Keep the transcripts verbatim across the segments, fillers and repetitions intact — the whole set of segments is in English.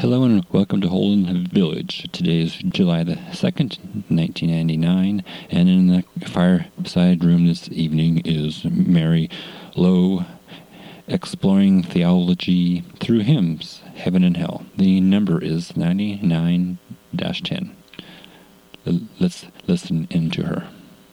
Hello and welcome to Holden Village. Today is July the second, nineteen ninety-nine, and in the fireside room this evening is Mary Lowe, exploring theology through hymns, Heaven and Hell. The number is ninety-nine dash ten. Let's listen into her.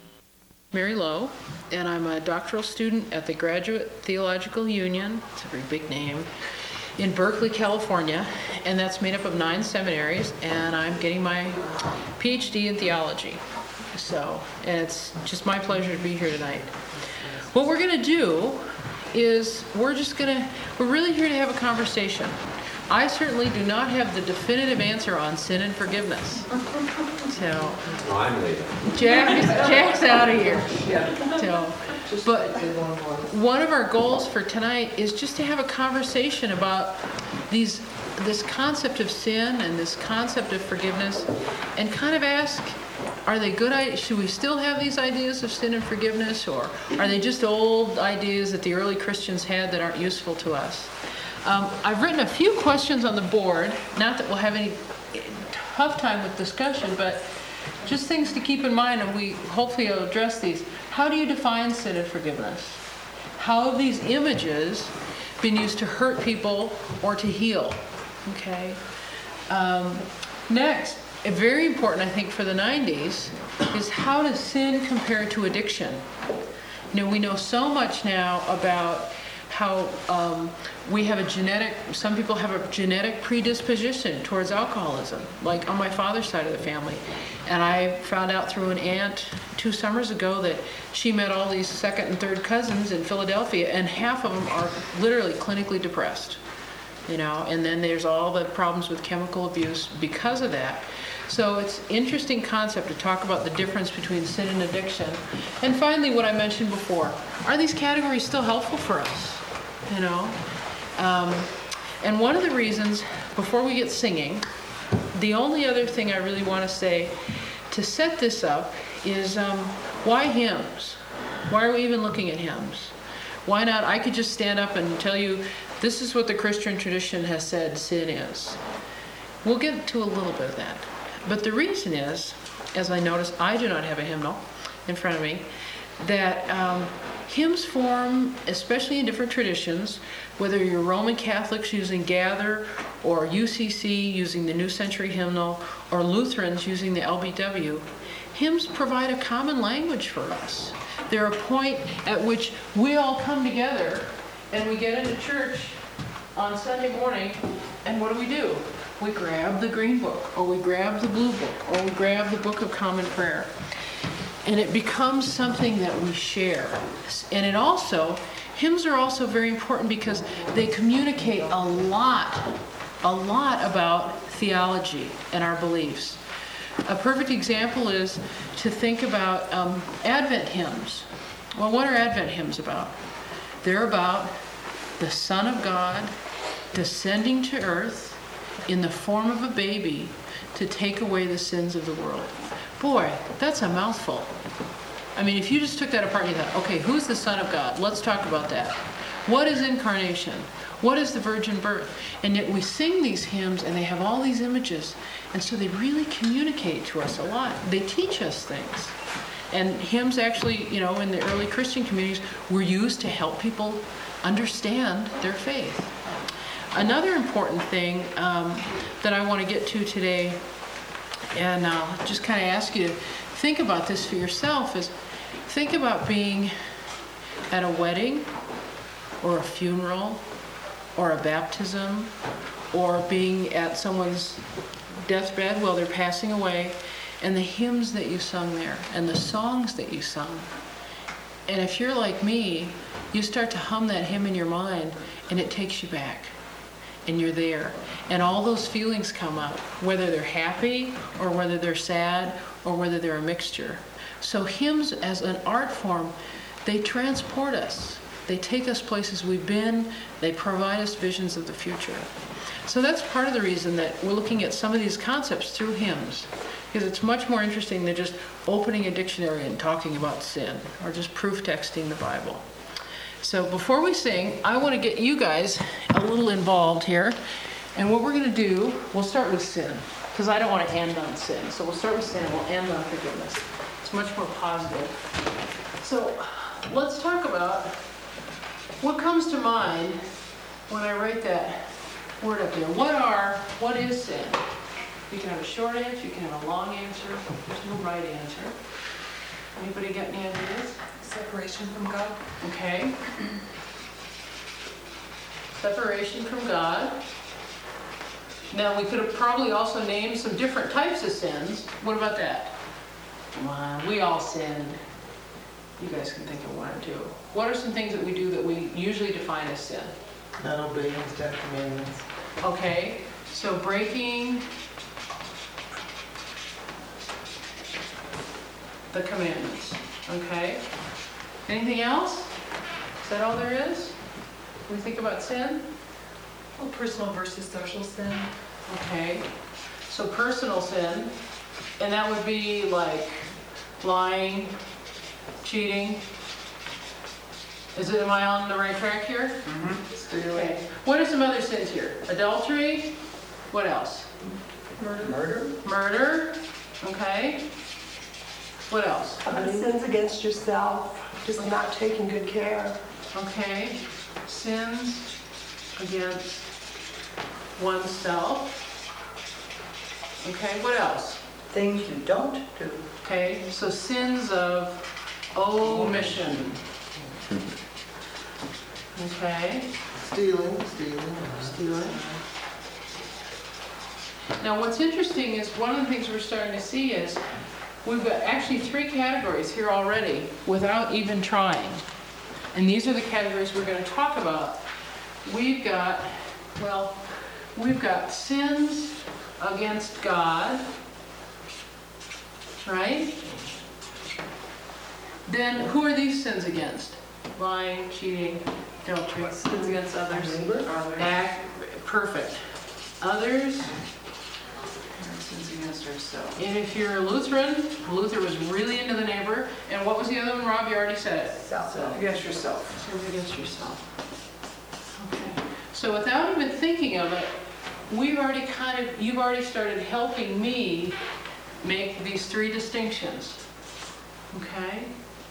Mary Lowe, and I'm a doctoral student at the Graduate Theological Union, it's a very big name, in Berkeley, California, and that's made up of nine seminaries, and I'm getting my P H D in theology. So, and it's just my pleasure to be here tonight. What we're going to do is we're just going to, we're really here to have a conversation. I certainly do not have the definitive answer on sin and forgiveness. So, I'm leaving. Jack is, Jack's out of here. So, but one of our goals for tonight is just to have a conversation about these, this concept of sin and this concept of forgiveness, and kind of ask, are they good ideas? Should we still have these ideas of sin and forgiveness, or are they just old ideas that the early Christians had that aren't useful to us? Um, I've written a few questions on the board, not that we'll have any tough time with discussion, but just things to keep in mind, and we hopefully will address these. How do you define sin and forgiveness? How have these images been used to hurt people or to heal? Okay. Um, next, very important, I think, for the nineties, is how does sin compare to addiction? You know, we know so much now about how um, we have a genetic, some people have a genetic predisposition towards alcoholism, like on my father's side of the family. And I found out through an aunt two summers ago that she met all these second and third cousins in Philadelphia, and half of them are literally clinically depressed, you know, and then there's all the problems with chemical abuse because of that. So it's an interesting concept to talk about the difference between sin and addiction. And finally, what I mentioned before, are these categories still helpful for us? You know, um, and one of the reasons, before we get singing, the only other thing I really want to say to set this up is um, why hymns? Why are we even looking at hymns? Why not? I could just stand up and tell you this is what the Christian tradition has said sin is. We'll get to a little bit of that. But the reason is, as I noticed, I do not have a hymnal in front of me, that um, hymns form, especially in different traditions, whether you're Roman Catholics using Gather, or U C C using the New Century Hymnal, or Lutherans using the L B W, hymns provide a common language for us. They're a point at which we all come together and we get into church on Sunday morning, and what do we do? We grab the green book, or we grab the blue book, or we grab the Book of Common Prayer. And it becomes something that we share. And it also, hymns are also very important because they communicate a lot, a lot about theology and our beliefs. A perfect example is to think about um, Advent hymns. Well, what are Advent hymns about? They're about the Son of God descending to earth in the form of a baby to take away the sins of the world. Boy, that's a mouthful. I mean, if you just took that apart and you thought, okay, who's the Son of God? Let's talk about that. What is incarnation? What is the virgin birth? And yet we sing these hymns and they have all these images. And so they really communicate to us a lot. They teach us things. And hymns actually, you know, in the early Christian communities were used to help people understand their faith. Another important thing um, that I want to get to today, and I'll just kind of ask you to think about this for yourself, is think about being at a wedding or a funeral or a baptism, or being at someone's deathbed while they're passing away, and the hymns that you sung there and the songs that you sung. And if you're like me, you start to hum that hymn in your mind and it takes you back. And you're there. And all those feelings come up, whether they're happy or whether they're sad or whether they're a mixture. So hymns as an art form, they transport us. They take us places we've been. They provide us visions of the future. So that's part of the reason that we're looking at some of these concepts through hymns, because it's much more interesting than just opening a dictionary and talking about sin or just proof texting the Bible. So before we sing, I want to get you guys a little involved here. And what we're going to do, we'll start with sin, because I don't want to end on sin. So we'll start with sin and we'll end on forgiveness. It's much more positive. So let's talk about what comes to mind when I write that word up there. What are, what is sin? You can have a short answer, you can have a long answer. There's no right answer. Anybody got any ideas? Separation from God. Okay. Separation from God. Now, we could have probably also named some different types of sins. What about that? Come on, we all sinned. You guys can think of one or two. What are some things that we do that we usually define as sin? Not obeying His Ten Commandments. Okay, so breaking the commandments. Okay. Anything else? Is that all there is? When we think about sin? Well, personal versus social sin. Okay. So personal sin, and that would be like lying, cheating. Is it, am I on the right track here? Mm-hmm. Stealing. Okay. What are some other sins here? Adultery. What else? Murder. Murder. Murder. Okay. What else? Uh, sins against yourself, just not taking good care. Okay. Sins against oneself. Okay. What else? Things you don't do. Okay. So sins of omission. Okay. Stealing. Stealing. Stealing. Now, what's interesting is one of the things we're starting to see is we've got actually three categories here already without even trying. And these are the categories we're going to talk about. We've got, well, we've got sins against God, right? Then who are these sins against? Lying, cheating, adultery. Sins against others. Act, perfect. Others. Sins against ourselves. And if you're a Lutheran, Luther was really into the neighbor. And what was the other one, Rob? You already said it. Self. Against yourself. Sins against yourself. Okay. So without even thinking of it, we've already kind of, you've already started helping me make these three distinctions. Okay?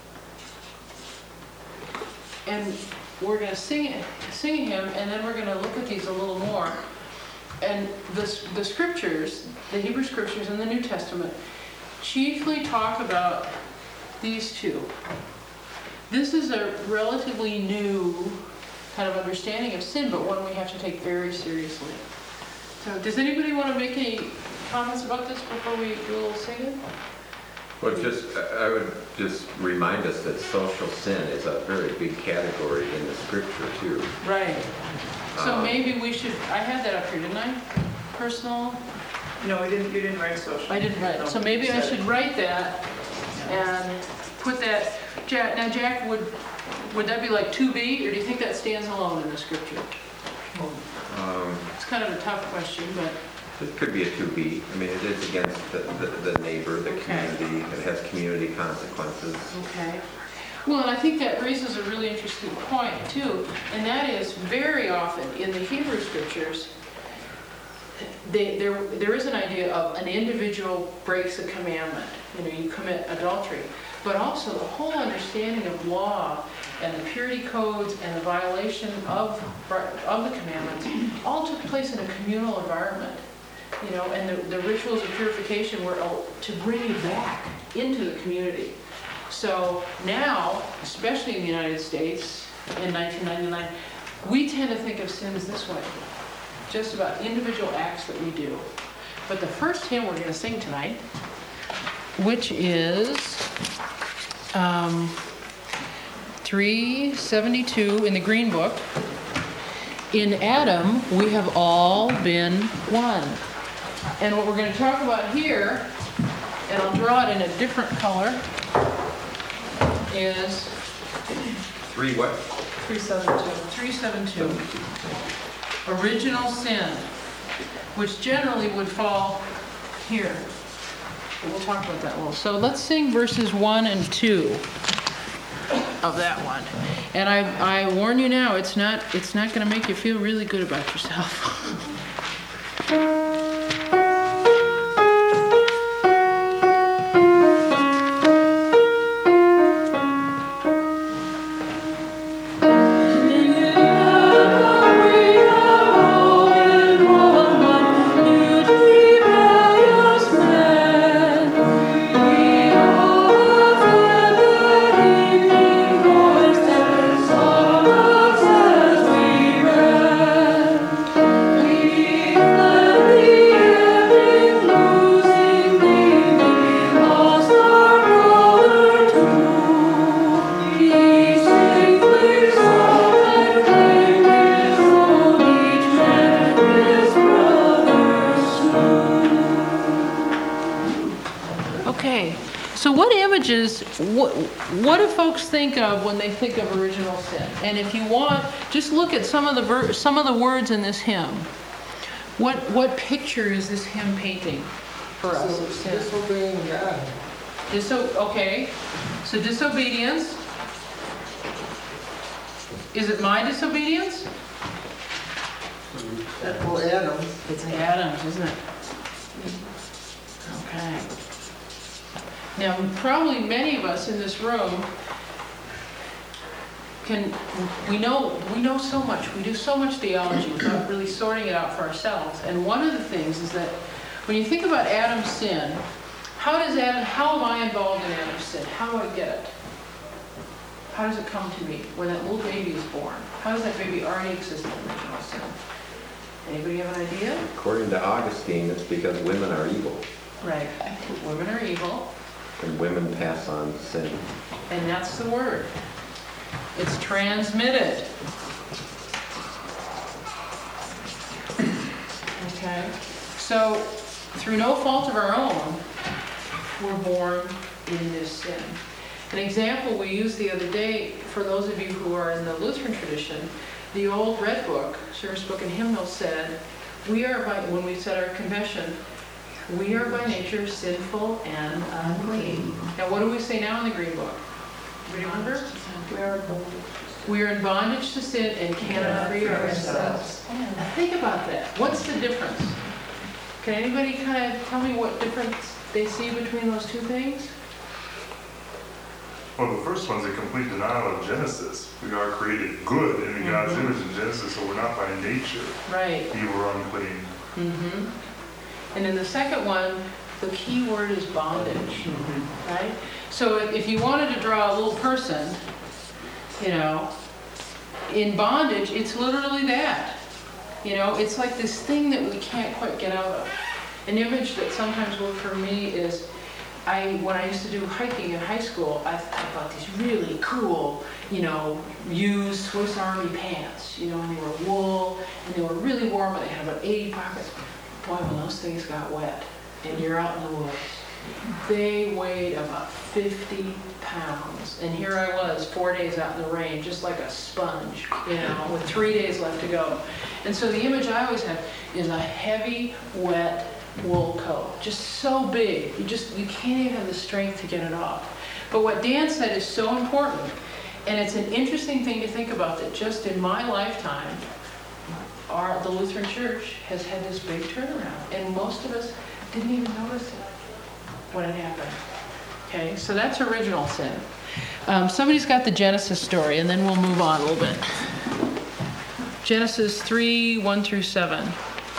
And we're going to sing, sing him, and then we're going to look at these a little more. And the, the scriptures, the Hebrew scriptures in the New Testament, chiefly talk about these two. This is a relatively new kind of understanding of sin, but one we have to take very seriously. So does anybody want to make any comments about this before we do a little singing? Well, just, I would just remind us that social sin is a very big category in the scripture too. Right. So Um, maybe we should, I had that up here, didn't I? Personal? No, we didn't, you didn't write social. I didn't write it. So maybe I should write that and put that, Jack, now Jack, would, would that be like two B, or do you think that stands alone in the scripture? Um, It's kind of a tough question, but, It could be a two B. I mean, it is against the, the, the neighbor, the Okay. community. It has community consequences. okay. Well, and I think that raises a really interesting point too, and that is very often in the Hebrew scriptures, they, there, there is an idea of an individual breaks a commandment. You know, you commit adultery. But also the whole understanding of law and the purity codes and the violation of, of the commandments all took place in a communal environment. You know, and the, the rituals of purification were to bring you back into the community. So now, especially in the United States in nineteen ninety-nine, we tend to think of sins this way. Just about individual acts that we do. But the first hymn we're going to sing tonight, which is um, three seventy-two in the Green Book. In Adam, we have all been one. And what we're going to talk about here, and I'll draw it in a different color, is Three what? three seventy-two. three seventy-two. Original sin, which generally would fall here. But we'll talk about that a little. So let's sing verses one and two of that one. And I, I warn you now, it's not, it's not going to make you feel really good about yourself. Okay, so what images, what, what do folks think of when they think of original sin? And if you want, just look at some of the ver- some of the words in this hymn. What what picture is this hymn painting for us So of sin? disobeying God. Diso- okay, so disobedience. Is it my disobedience? Well, Adam, It's Adam's, isn't it? Okay. Now, probably many of us in this room can, we know, we know so much, we do so much theology without really sorting it out for ourselves. And one of the things is that when you think about Adam's sin, how does Adam, how am I involved in Adam's sin? How do I get it? How does it come to me when that little baby is born? How does that baby already exist in original sin? Anybody have an idea? According to Augustine, it's because women are evil, Right. Women are evil, and women pass on sin. and that's the word. It's transmitted. Okay? So, through no fault of our own, we're born in this sin. An example we used the other day, for those of you who are in the Lutheran tradition, the old Red Book, Service Book and Hymnal said, we are by, when we said our confession, we are by nature sinful and unclean. Now what do we say now in the Green Book? Remember? We are bold. We are in bondage to sin and cannot free ourselves. Now think about that. What's the difference? Can anybody kind of tell me what difference they see between those two things? Well, the first one's a complete denial of Genesis. We are created good in God's image in Genesis, so we're not by nature Right. evil or unclean. Mm-hmm. And in the second one, the key word is bondage, right? So if you wanted to draw a little person, you know, in bondage, it's literally that. You know, it's like this thing that we can't quite get out of. An image that sometimes worked for me is, I, when I used to do hiking in high school, I, I bought these really cool, you know, used Swiss Army pants, you know, and they were wool, and they were really warm, and they had about eighty pockets. Boy, when those things got wet, and you're out in the woods, they weighed about fifty pounds. And here I was, four days out in the rain, just like a sponge, you know, with three days left to go. And so the image I always have is a heavy, wet wool coat, just so big, you just, you can't even have the strength to get it off. But what Dan said is so important, and it's an interesting thing to think about, that just in my lifetime, our, the Lutheran Church has had this big turnaround, and most of us didn't even notice it when it happened. Okay, so that's original sin. Um, somebody's got the Genesis story, and then we'll move on a little bit. Genesis three, one through seven.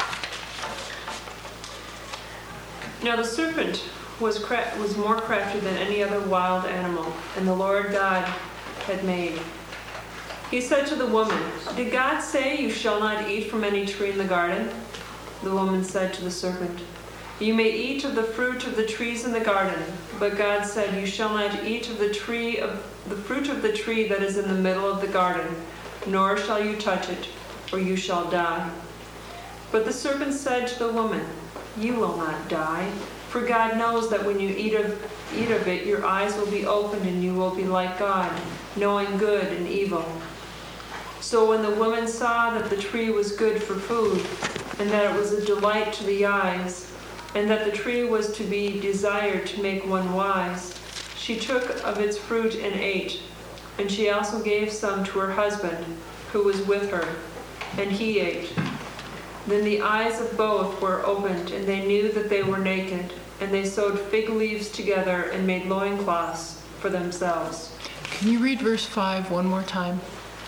Now the serpent was cra- was more crafty than any other wild animal, and the Lord God had made. He said to the woman, "Did God say you shall not eat from any tree in the garden?" The woman said to the serpent, "You may eat of the fruit of the trees in the garden, but God said you shall not eat of the tree of the fruit of the tree that is in the middle of the garden, nor shall you touch it, or you shall die." But the serpent said to the woman, "You will not die, for God knows that when you eat of eat of it, your eyes will be opened and you will be like God, knowing good and evil." So when the woman saw that the tree was good for food, and that it was a delight to the eyes, and that the tree was to be desired to make one wise, she took of its fruit and ate. And she also gave some to her husband, who was with her, and he ate. Then the eyes of both were opened, and they knew that they were naked. And they sewed fig leaves together and made loincloths for themselves. Can you read verse five one more time?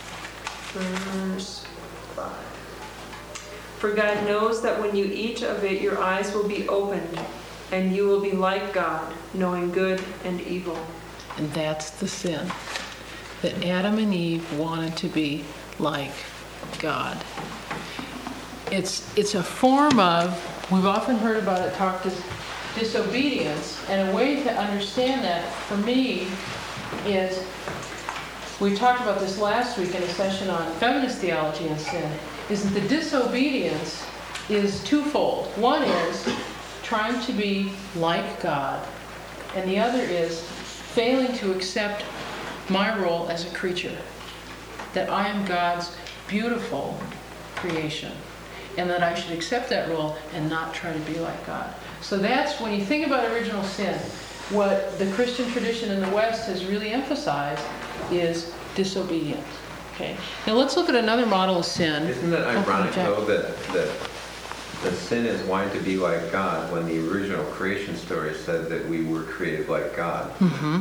Verse five. For God knows that when you eat of it, your eyes will be opened, and you will be like God, knowing good and evil. And that's the sin. That Adam and Eve wanted to be like God. It's, it's a form of, we've often heard about it talked as disobedience, and a way to understand that for me is, we talked about this last week in a session on feminist theology and sin, is that the disobedience is twofold. One is trying to be like God, and the other is failing to accept my role as a creature, that I am God's beautiful creation, and that I should accept that role and not try to be like God. So that's, when you think about original sin, what the Christian tradition in the West has really emphasized is disobedience. Okay. Now let's look at another model of sin. Isn't it Oh, ironic, Jack. though, that, that the sin is wanting to be like God when the original creation story said that we were created like God?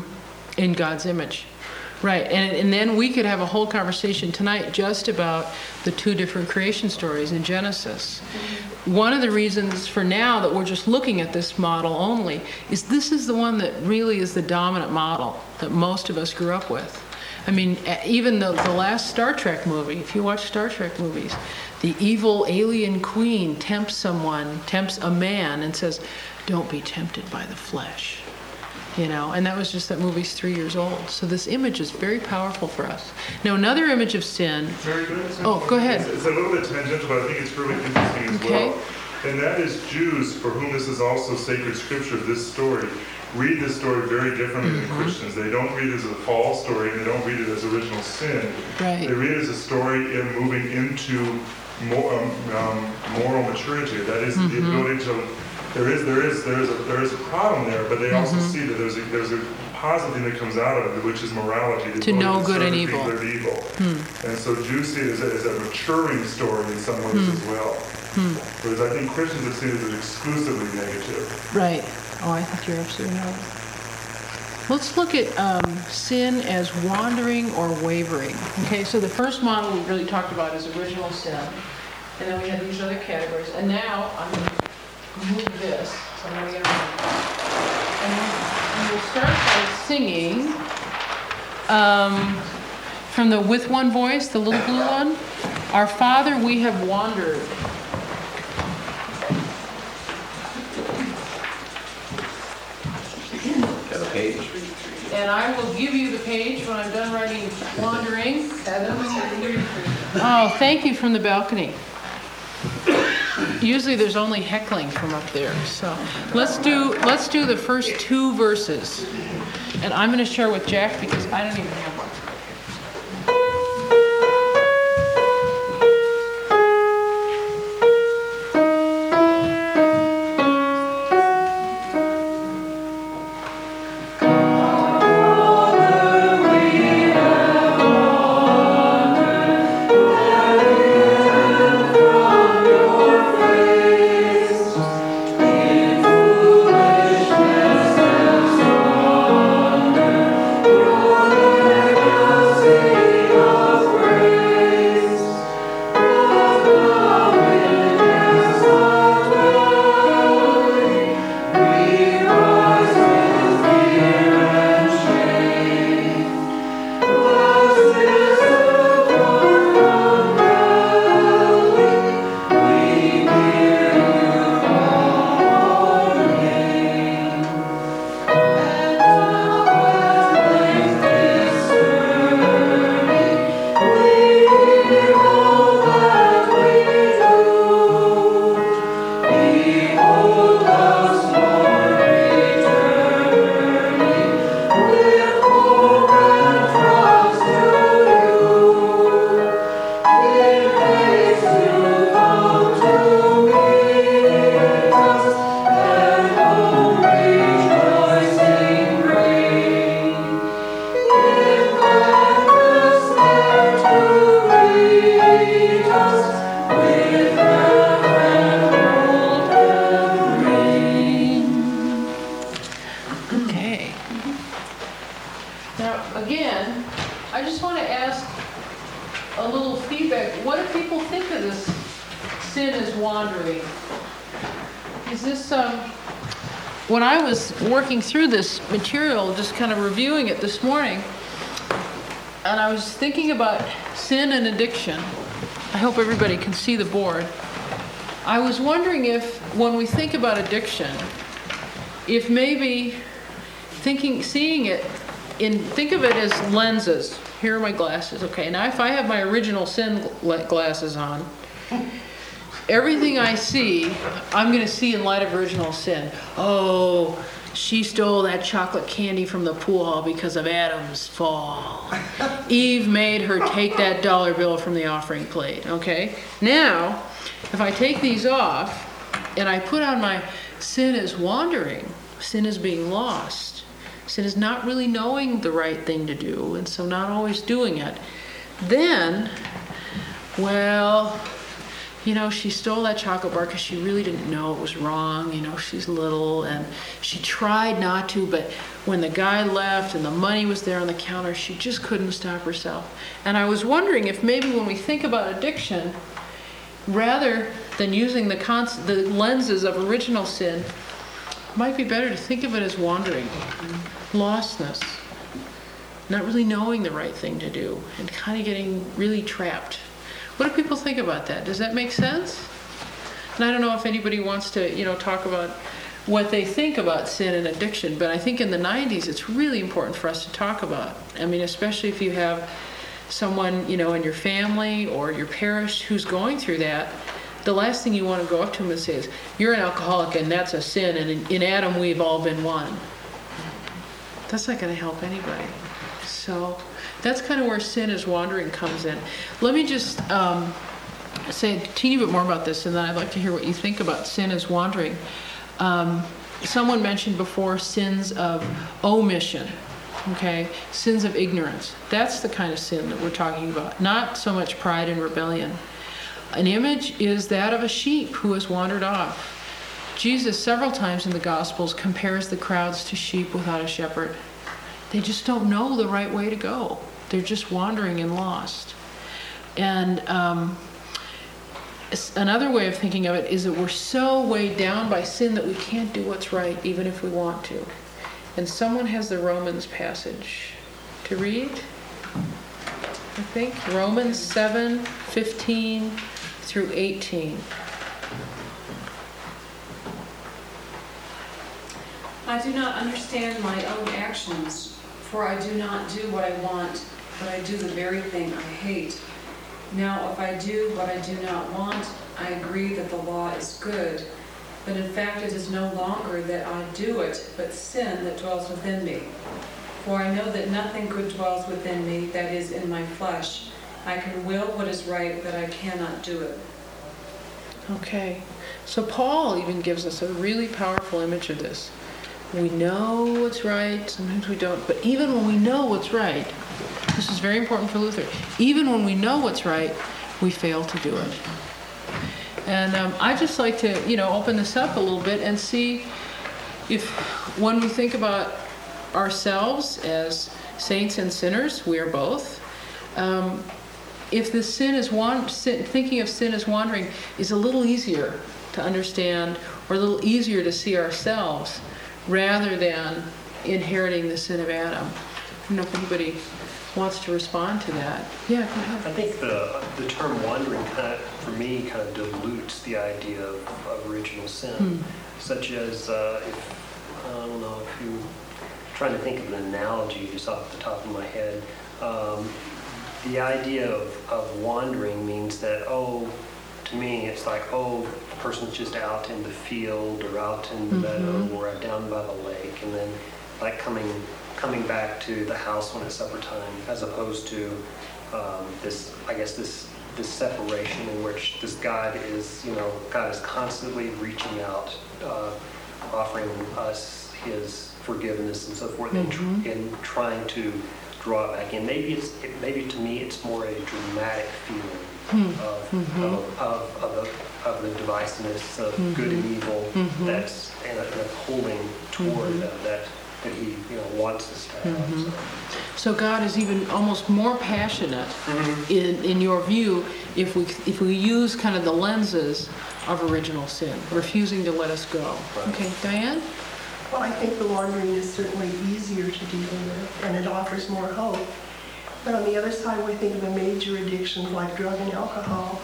In God's image. Right, and, and then we could have a whole conversation tonight just about the two different creation stories in Genesis. One of the reasons for now that we're just looking at this model only is this is the one that really is the dominant model that most of us grew up with. I mean, even the, the last Star Trek movie, if you watch Star Trek movies, the evil alien queen tempts someone, tempts a man and says, "Don't be tempted by the flesh." You know, and that was just that movie's three years old. So this image is very powerful for us. Now, another image of sin. Mary, can I say Oh, one go thing? ahead. It's, it's a little bit tangential, but I think it's really interesting as Okay. well. And that is Jews, for whom this is also sacred scripture, this story, read this story very differently Mm-hmm. than Christians. They don't read it as a fall story, and they don't read it as original sin. Right. They read it as a story in moving into more, um, um, moral maturity. That is Mm-hmm. the ability to. There is, there is, there is a, there is a problem there, but they also see that there's a, there's a positive thing that comes out of it, which is morality. the To ability know good and discern evil. good and evil. And so Jews see it as a, as a maturing story in some ways as well. Whereas I think Christians have seen it as exclusively negative. Right. Oh, I think you're absolutely right. Let's look at um, sin as wandering or wavering. Okay, so the first model we really talked about is original sin. And then we have these other categories. And now I'm going to move this. So I'm going to get around. And we will start by singing um, from the With One Voice, the little blue one. Our Father, we have wandered. Got a page? And I will give you the page when I'm done writing wandering. Oh, thank you from the balcony. Usually there's only heckling from up there. So let's do let's do the first two verses. And I'm going to share with Jack because I don't even have one. Foolish wandering. Is this, um, when I was working through this material, just kind of reviewing it this morning, and I was thinking about sin and addiction. I hope everybody can see the board. I was wondering if, when we think about addiction, if maybe thinking, seeing it in, think of it as lenses. Here are my glasses. Okay, now if I have my original sin glasses on, everything I see, I'm going to see in light of original sin. Oh, she stole that chocolate candy from the pool hall because of Adam's fall. Eve made her take that dollar bill from the offering plate. Okay, now if I take these off and I put on my sin is wandering, sin is being lost, sin is not really knowing the right thing to do, and so not always doing it, then, well, you know, she stole that chocolate bar because she really didn't know it was wrong. You know, she's little, and she tried not to, but when the guy left and the money was there on the counter, she just couldn't stop herself. And I was wondering if maybe when we think about addiction, rather than using the, cons- the lenses of original sin, it might be better to think of it as wandering, lostness, not really knowing the right thing to do, and kind of getting really trapped. What do people think about that? Does that make sense? And I don't know if anybody wants to, you know, talk about what they think about sin and addiction, but I think in the nineties it's really important for us to talk about. I mean, especially if you have someone, you know, in your family or your parish who's going through that, the last thing you want to go up to them and say is, you're an alcoholic and that's a sin, and in, in Adam we've all been one. That's not going to help anybody. So that's kind of where sin is wandering comes in. Let me just um, say a teeny bit more about this, and then I'd like to hear what you think about sin is wandering. Um, someone mentioned before sins of omission, okay? Sins of ignorance. That's the kind of sin that we're talking about, not so much pride and rebellion. An image is that of a sheep who has wandered off. Jesus, several times in the Gospels, compares the crowds to sheep without a shepherd. They just don't know the right way to go. They're just wandering and lost. And um, another way of thinking of it is that we're so weighed down by sin that we can't do what's right, even if we want to. And someone has the Romans passage to read, I think. Romans seven, fifteen through eighteen. I do not understand my own actions, for I do not do what I want, but I do the very thing I hate. Now, if I do what I do not want, I agree that the law is good. But in fact, it is no longer that I do it, but sin that dwells within me. For I know that nothing good dwells within me, that is, in my flesh. I can will what is right, but I cannot do it. Okay. So Paul even gives us a really powerful image of this. We know what's right, sometimes we don't, but even when we know what's right, this is very important for Luther, even when we know what's right, we fail to do it. And um, I just like to, you know, open this up a little bit and see if, when we think about ourselves as saints and sinners, we are both, um, if the sin is wan- sin, thinking of sin as wandering is a little easier to understand or a little easier to see ourselves rather than inheriting the sin of Adam. I don't know if anybody wants to respond to that. Yeah, go ahead. I think the the term wandering kind of, for me, kind of dilutes the idea of, of original sin, hmm. such as uh, if, I don't know if you, trying to think of an analogy just off the top of my head, um, the idea of, of wandering means that, oh, to me, it's like, oh, the person's just out in the field or out in the mm-hmm. meadow or down by the lake, and then like coming coming back to the house when it's supper time, as opposed to um, this, I guess, this this separation in which this God is, you know, God is constantly reaching out, uh, offering us His forgiveness and so forth, mm-hmm. and, tr- and trying to draw it back in. Maybe it's it, maybe to me it's more a dramatic feeling mm-hmm. Of, mm-hmm. of of of the, of the divisiveness of mm-hmm. good and evil mm-hmm. that's and a, and a pulling toward mm-hmm. uh, that. that He, you know, wants us to have. Mm-hmm. So. so God is even almost more passionate, mm-hmm. in in your view, if we if we use kind of the lenses of original sin, refusing to let us go. Okay, Diane? Well, I think the wandering is certainly easier to deal with, and it offers more hope. But on the other side, we think of the major addictions like drug and alcohol.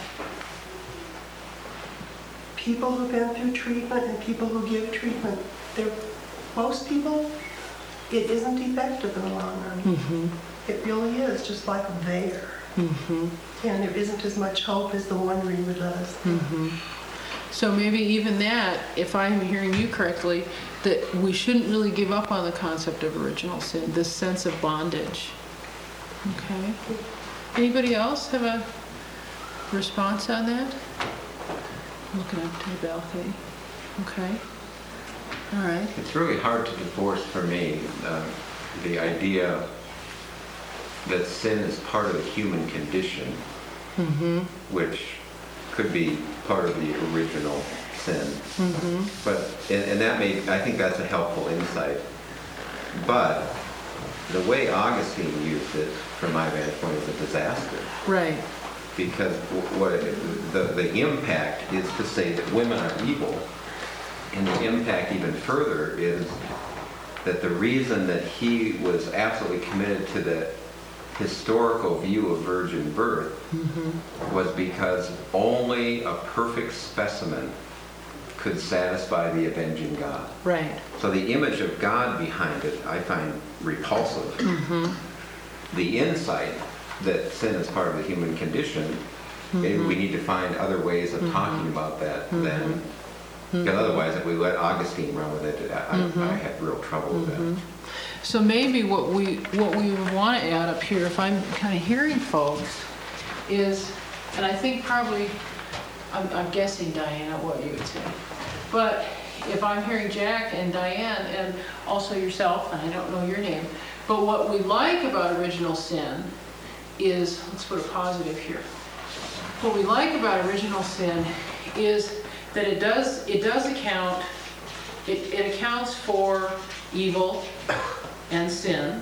People who've been through treatment and people who give treatment, they're, most people, it isn't effective in the long run. Mm-hmm. It really is, just like there. Mm-hmm. And there isn't as much hope as the wandering would let us think. Mm-hmm. So maybe even that, if I'm hearing you correctly, that we shouldn't really give up on the concept of original sin, this sense of bondage. Okay. Anybody else have a response on that? Looking up to the balcony. Okay. All right. It's really hard to divorce for me uh, the idea that sin is part of the human condition, Mm-hmm. which could be part of the original sin. Mm-hmm. But and, and that may I think that's a helpful insight. But the way Augustine used it, from my vantage point, is a disaster. Right. Because what it, the the impact is to say that women are evil, and the impact even further is that the reason that he was absolutely committed to the historical view of virgin birth Mm-hmm. was because only a perfect specimen could satisfy the avenging God. Right. So the image of God behind it, I find repulsive. Mm-hmm. The insight that sin is part of the human condition, Mm-hmm. and we need to find other ways of talking about that than, because otherwise if we let Augustine run with it, I, Mm-hmm. I, I had real trouble with that. So maybe what we what we would want to add up here, if I'm kind of hearing folks, is, and I think probably, I'm, I'm guessing, Diana, what you would say, but if I'm hearing Jack and Diane and also yourself, and I don't know your name, but what we like about original sin is, let's put a positive here. What we like about original sin is that it does it does account it, it accounts for evil and sin,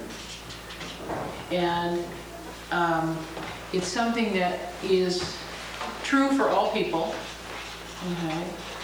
and um, it's something that is true for all people. Okay.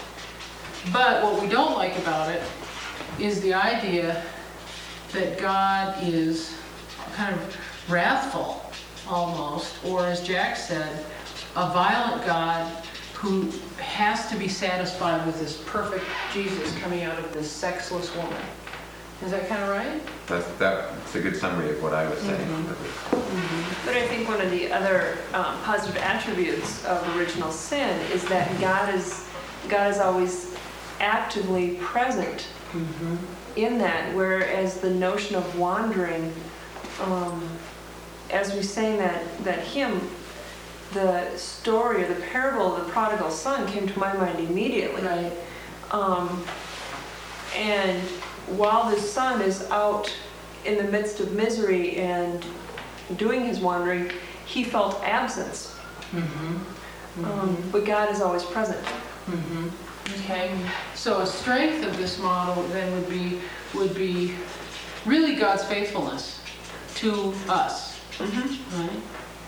But what we don't like about it is the idea that God is kind of wrathful, almost, or as Jack said, a violent God who has to be satisfied with this perfect Jesus coming out of this sexless woman. Is that kind of right? That's, that's a good summary of what I was saying. Mm-hmm. But I think one of the other um, positive attributes of original sin is that God is God is always actively present Mm-hmm. in that, whereas the notion of wandering, um, as we sang that that hymn, the story or the parable of the prodigal son came to my mind immediately. Right. Um, and while the son is out in the midst of misery and doing his wandering, he felt absence. Mm-hmm. Um, but God is always present. Mm-hmm. Okay. So a strength of this model then would be would be really God's faithfulness to us. Mm-hmm. Right.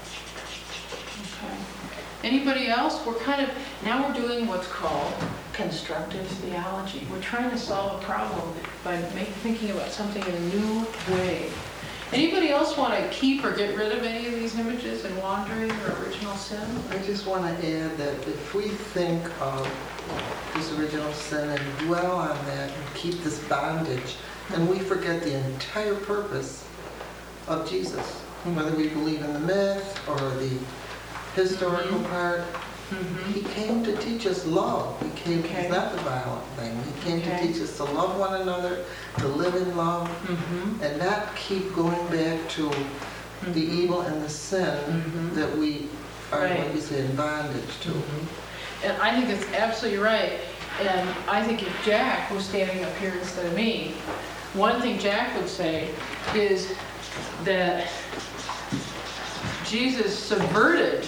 Okay. Anybody else? We're kind of, now we're doing what's called constructive theology. We're trying to solve a problem by make, thinking about something in a new way. Anybody else want to keep or get rid of any of these images in wandering or original sin? I just want to add that if we think of this original sin and dwell on that and keep this bondage, then we forget the entire purpose of Jesus. Whether we believe in the myth or the historical Mhm. part, Mm-hmm. he came to teach us love. He came, Okay. he's not the violent thing. He came Okay. to teach us to love one another, to live in love, Mm-hmm. and not keep going back to the evil and the sin Mhm. that we are, Right. what you say, in bondage to. And I think that's absolutely right. And I think if Jack was standing up here instead of me, one thing Jack would say is that Jesus subverted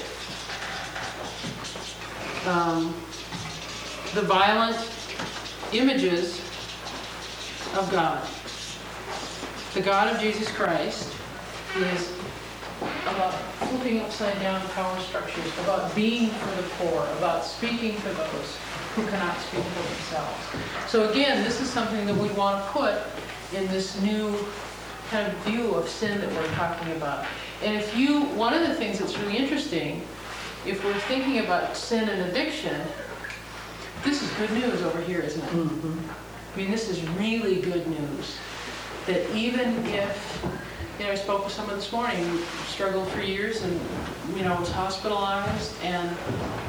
um, the violent images of God. The God of Jesus Christ is a about flipping upside down power structures, about being for the poor, about speaking for those who cannot speak for themselves. So again, this is something that we want to put in this new kind of view of sin that we're talking about. And if you, one of the things that's really interesting, if we're thinking about sin and addiction, this is good news over here, isn't it? Mm-hmm. I mean, this is really good news. That even if, you know, I spoke with someone this morning who struggled for years and, you know, was hospitalized, and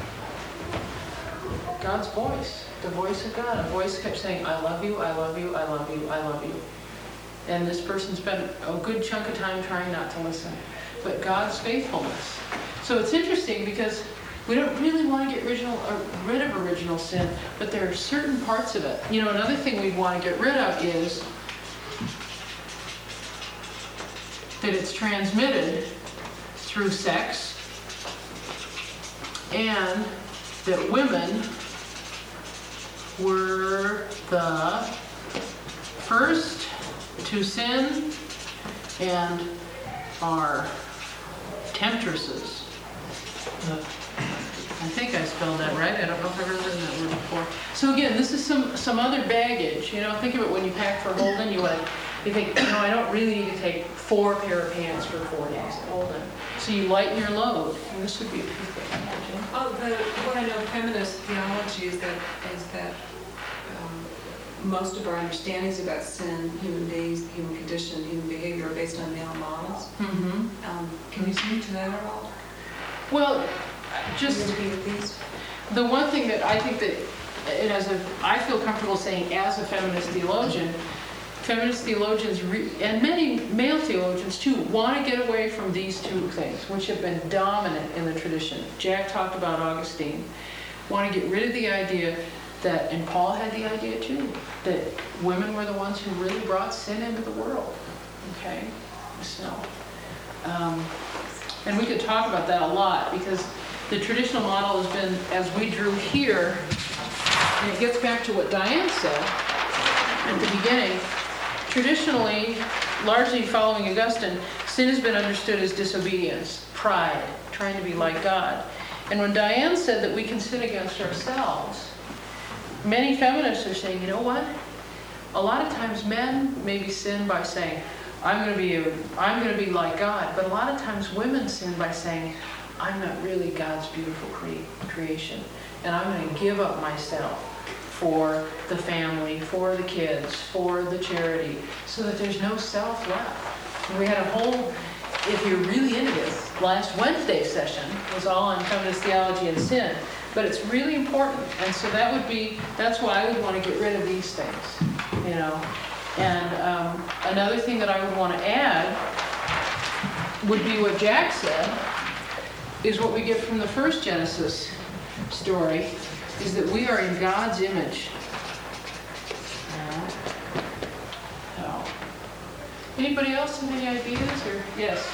God's voice, the voice of God, a voice kept saying, I love you, I love you, I love you, I love you. And this person spent a good chunk of time trying not to listen. But God's faithfulness. So it's interesting because we don't really want to get original, or rid of original sin, but there are certain parts of it. You know, another thing we'd want to get rid of is that it's transmitted through sex, and that women were the first to sin and are temptresses. I think I spelled that right. I don't know if I've ever written that word before. So again, this is some some other baggage. You know, think of it when you pack for Holden. You like, you think, you know, I don't really need to take four pair of pants for four days at Holden. So you lighten your load. And this would be a piece of imagine. Oh, the, what I know of feminist theology is that is that um, most of our understandings about sin, human beings, human condition, human behavior are based on male models. Mm-hmm. Um, can you speak to that at all? Well, just Do you agree with these? the one thing that I think that, and as a, I feel comfortable saying as a feminist theologian, feminist theologians, re, and many male theologians too, want to get away from these two things, which have been dominant in the tradition. Jack talked about Augustine. Want to get rid of the idea that, and Paul had the idea too, that women were the ones who really brought sin into the world. Okay? So, um, and we could talk about that a lot, because the traditional model has been, as we drew here, and it gets back to what Diane said at the beginning, traditionally, largely following Augustine, sin has been understood as disobedience, pride, trying to be like God. And when Diane said that we can sin against ourselves, many feminists are saying, you know what? A lot of times men maybe sin by saying, I'm going to be a, I'm going to be like God. But a lot of times women sin by saying, I'm not really God's beautiful cre- creation, and I'm going to give up myself for the family, for the kids, for the charity, so that there's no self left. And we had a whole, if you're really into this, last Wednesday session was all on feminist theology and sin, but it's really important. And so that would be, that's why I would want to get rid of these things, you know. And um, another thing that I would want to add would be what Jack said, is what we get from the first Genesis story, is that we are in God's image. Uh, so. Anybody else have any ideas? Or yes?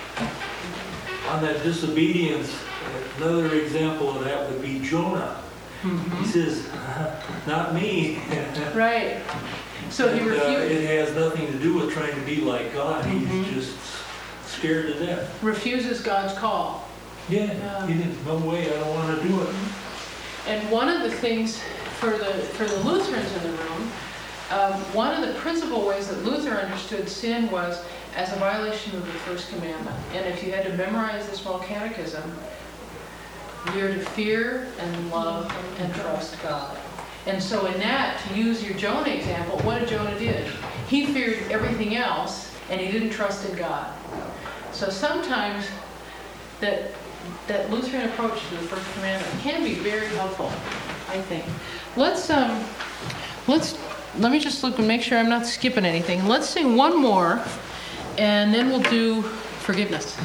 On that disobedience, another example of that would be Jonah. Mm-hmm. He says, not me. Right. So he and, refused. Uh, it has nothing to do with trying to be like God. Mm-hmm. He's just scared to death. Refuses God's call. Yeah, he didn't, no way, I don't want to do it. And one of the things for the for the Lutherans in the room, um, one of the principal ways that Luther understood sin was as a violation of the first commandment. And if you had to memorize the small catechism, you're to fear and love and trust God. And so in that, to use your Jonah example, what did Jonah do? He feared everything else, and he didn't trust in God. So sometimes that that Lutheran approach to the first commandment can be very helpful, I think. Let's um, let's let me just look and make sure I'm not skipping anything. Let's sing one more, and then we'll do forgiveness.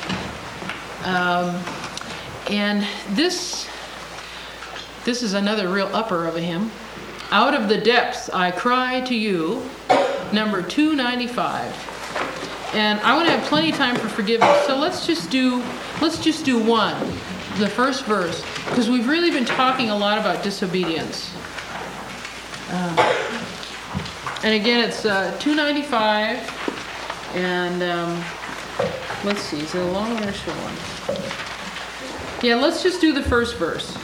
Um, and this this is another real upper of a hymn. Out of the depths I cry to you, number two ninety-five. And I want to have plenty of time for forgiveness, so let's just do let's just do one, the first verse, because we've really been talking a lot about disobedience. Uh, and again, it's uh, two ninety-five, and um, Let's see, is it a long one or a short one? Yeah, let's just do the first verse.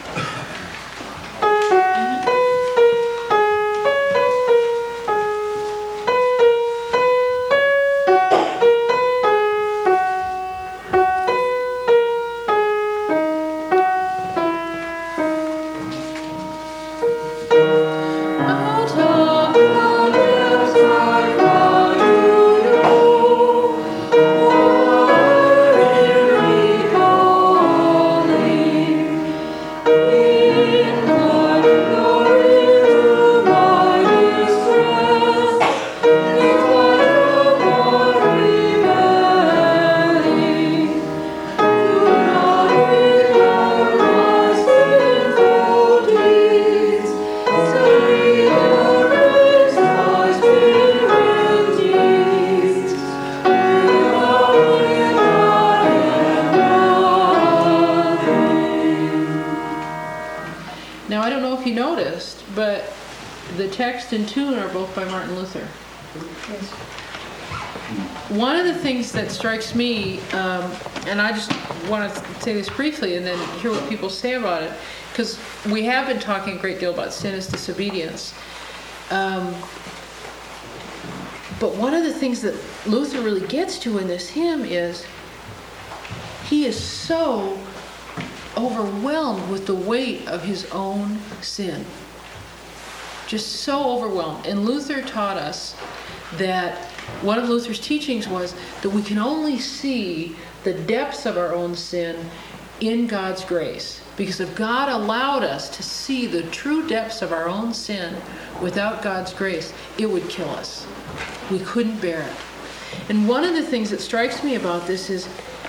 And tune are both by Martin Luther. Yes. One of the things that strikes me, um, and I just want to say this briefly and then hear what people say about it, because we have been talking a great deal about sin as disobedience. Um, but one of the things that Luther really gets to in this hymn is he is so overwhelmed with the weight of his own sin. Just so overwhelmed. And Luther taught us that one of Luther's teachings was that we can only see the depths of our own sin in God's grace. Because if God allowed us to see the true depths of our own sin without God's grace, it would kill us. We couldn't bear it. And one of the things that strikes me about this is,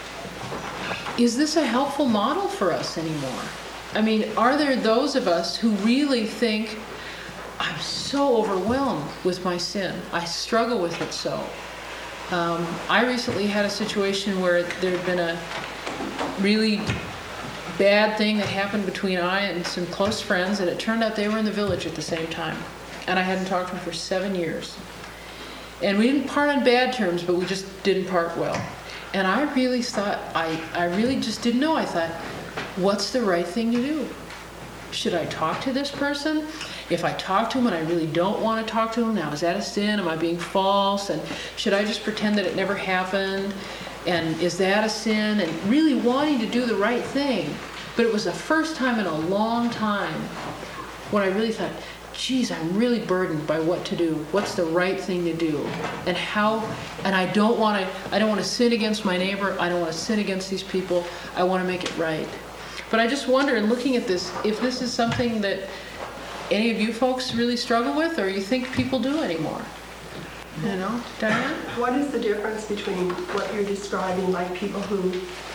is this a helpful model for us anymore? I mean, are there those of us who really think, I'm so overwhelmed with my sin. I struggle with it so. Um, I recently had a situation where there had been a really bad thing that happened between I and some close friends, and it turned out they were in the village at the same time. And I hadn't talked to them for seven years. And we didn't part on bad terms, but we just didn't part well. And I really thought, I, I really just didn't know. I thought, what's the right thing to do? Should I talk to this person? If I talk to him and I really don't want to talk to him, now is that a sin? Am I being false? And should I just pretend that it never happened? And is that a sin? And really wanting to do the right thing. But it was the first time in a long time when I really thought, geez, I'm really burdened by what to do. What's the right thing to do? And how, and I don't want to, I don't want to sin against my neighbor. I don't want to sin against these people. I want to make it right. But I just wonder, in looking at this, if this is something that any of you folks really struggle with, or you think people do anymore? You know, Diane? What is the difference between what you're describing, like people who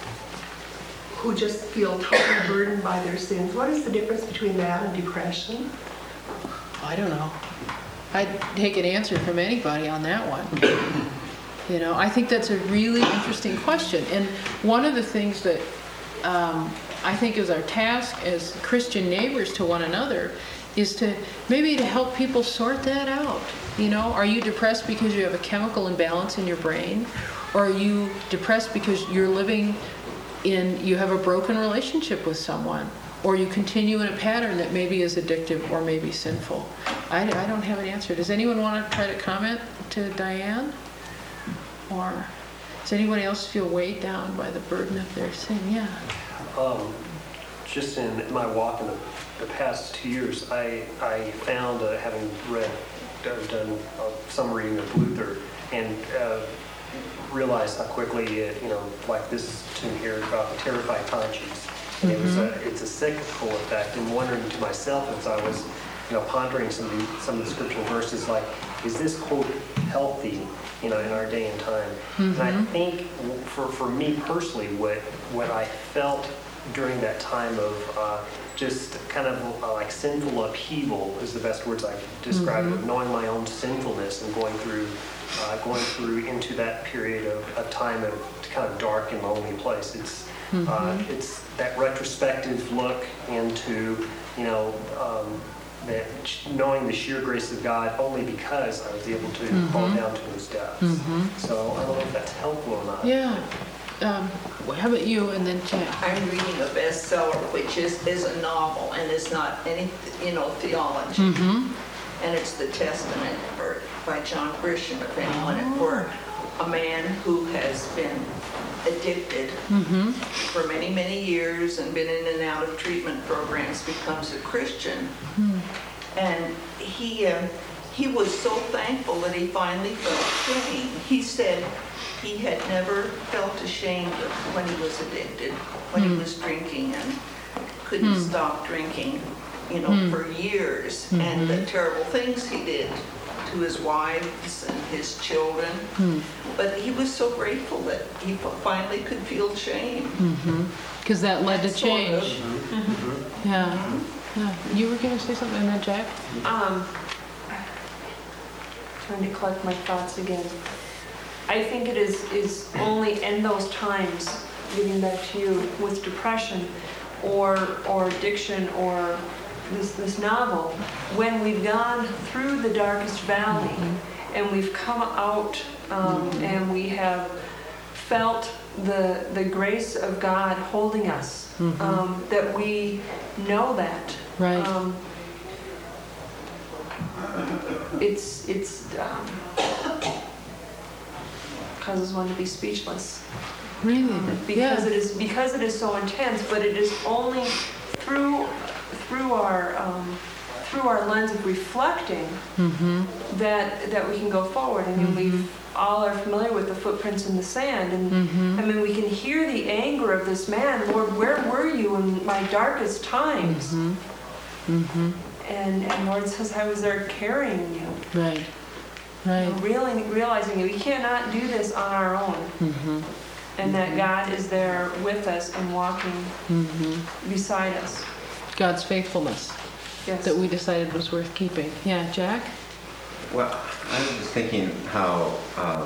who just feel totally burdened by their sins? What is the difference between that and depression? I don't know. I'd take an answer from anybody on that one. You know, I think that's a really interesting question. And one of the things that um, I think is our task as Christian neighbors to one another is to maybe to help people sort that out. You know, are you depressed because you have a chemical imbalance in your brain? Or are you depressed because you're living in, you have a broken relationship with someone? Or you continue in a pattern that maybe is addictive or maybe sinful? I, I don't have an answer. Does anyone want to try to comment to Diane? Or does anyone else feel weighed down by the burden of their sin? Yeah. Um, just in my walk in the, the past two years, I, I found, uh, having read, uh, done uh, some reading of Luther, and uh, realized how quickly it, you know, like this tune here about the terrified conscience. And it was a, it's a cyclical effect, and wondering to myself as I was, you know, pondering some of the, some of the scriptural verses, like, is this quote healthy, you know, in our day and time? Mm-hmm. And I think for for me personally, what what I felt during that time of uh, just kind of uh, like sinful upheaval is the best words I could describe mm-hmm. it, of knowing my own sinfulness and going through uh, going through into that period of a time of kind of dark and lonely place. It's Mm-hmm. Uh, it's that retrospective look into, you know, um, that knowing the sheer grace of God only because I was able to Mhm. fall down to his depths. Mhm. So I don't know if that's helpful or not. Yeah. Um, well, how about you and then Jack? I'm reading a bestseller, which is, is a novel, and it's not any, you know, theology. Mm-hmm. And it's The Testament or, by John Grisham, if anyone had heard. A man who has been addicted Mm-hmm. for many, many years and been in and out of treatment programs becomes a Christian. Hmm. And he, uh, he was so thankful that he finally felt shame. He said he had never felt ashamed of when he was addicted, when he Hmm. was drinking and couldn't Hmm. stop drinking, you know, Hmm. for years, and the terrible things he did to his wives and his children. Hmm. But he was so grateful that he finally could feel shame. Mm-hmm. Because that led to Sort of. change. Yeah. Yeah. You were going to say something, and then Jack? Um, trying to collect my thoughts again. I think it is, is only in those times, getting back to you, with depression or, or addiction or this, this novel, when we've gone through the darkest valley Mm-hmm. and we've come out um, and we have felt the, the grace of God holding us, Mhm. um, that we know that. Right. Um, it's, it's, um, causes one to be speechless. Really? Because Yeah. it is, because it is so intense, but it is only through, through our, um, through our lens of reflecting Mm-hmm. that, that we can go forward. I mean, we all are familiar with the footprints in the sand, and Mm-hmm. I mean, we can hear the anger of this man. Lord, where were you in my darkest times? Mm-hmm. Mm-hmm. And, and Lord says, I was there carrying you. Right. Right. Really realizing we cannot do this on our own, Mm-hmm. and that God is there with us and walking Mm-hmm. beside us. God's faithfulness Yes. that we decided was worth keeping. Yeah, Jack? Well, I was just thinking how um,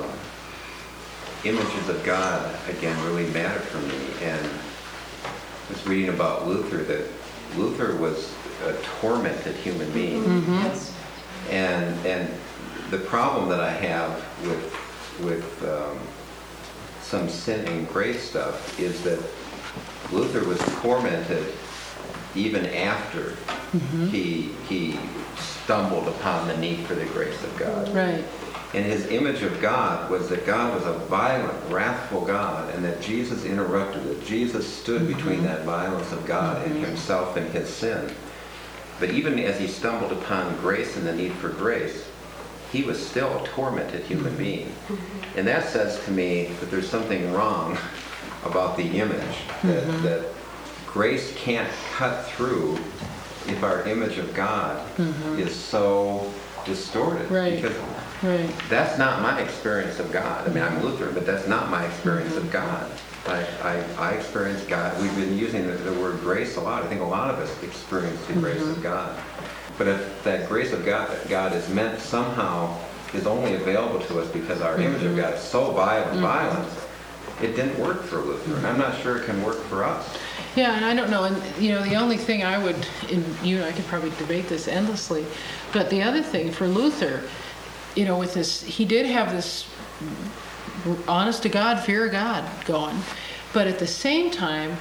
images of God, again, really matter for me. And I was reading about Luther, that Luther was a tormented human being. Mm-hmm. Yes. And and the problem that I have with with um, some sin and grace stuff is that Luther was tormented even after Mm-hmm. he he stumbled upon the need for the grace of God. Right. And his image of God was that God was a violent, wrathful God, and that Jesus interrupted it. Jesus stood Mm-hmm. between that violence of God and himself and his sin. But even as he stumbled upon grace and the need for grace, he was still a tormented human being. And that says to me that there's something wrong about the image, that, Mhm. that grace can't cut through if our image of God Mhm. is so distorted. Right. Because Right. that's not my experience of God. I mean, I'm Lutheran, but that's not my experience of God. I, I, I experience God. We've been using the, the word grace a lot. I think a lot of us experience the grace of God. But if that grace of God, God is meant somehow, is only available to us because our image of God is so violent, violent, it didn't work for Luther. And I'm not sure it can work for us. Yeah, and I don't know, and you know, the only thing I would, and you and I could probably debate this endlessly, but the other thing for Luther, you know, with this, he did have this honest to God, fear of God going, but at the same time,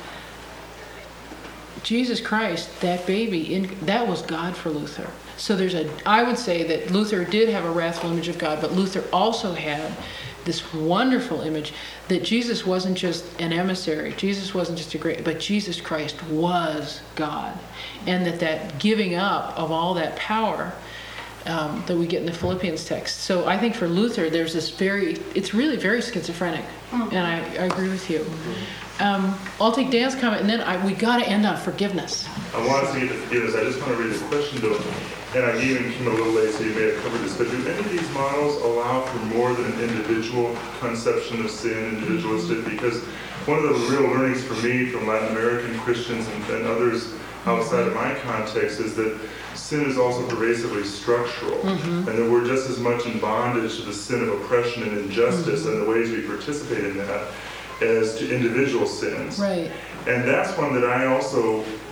Jesus Christ, that baby, in, that was God for Luther. So there's a, I would say that Luther did have a wrathful image of God, but Luther also had this wonderful image that Jesus wasn't just an emissary, Jesus wasn't just a great, but Jesus Christ was God. And that that giving up of all that power um, that we get in the Philippians text. So I think for Luther, there's this very, it's really very schizophrenic. And I, I agree with you. Um, I'll take Dan's comment, and then I, we got to end on forgiveness. I want us to get to forgiveness. I just want to read the question to him. And I even came a little late, so you may have covered this. But do any of these models allow for more than an individual conception of sin, individualistic? Because one of the real learnings for me from Latin American Christians and, and others outside of my context is that sin is also pervasively structural. Mm-hmm. And that we're just as much in bondage to the sin of oppression and injustice mm-hmm. and the ways we participate in that as to individual sins. Right. And that's one that I also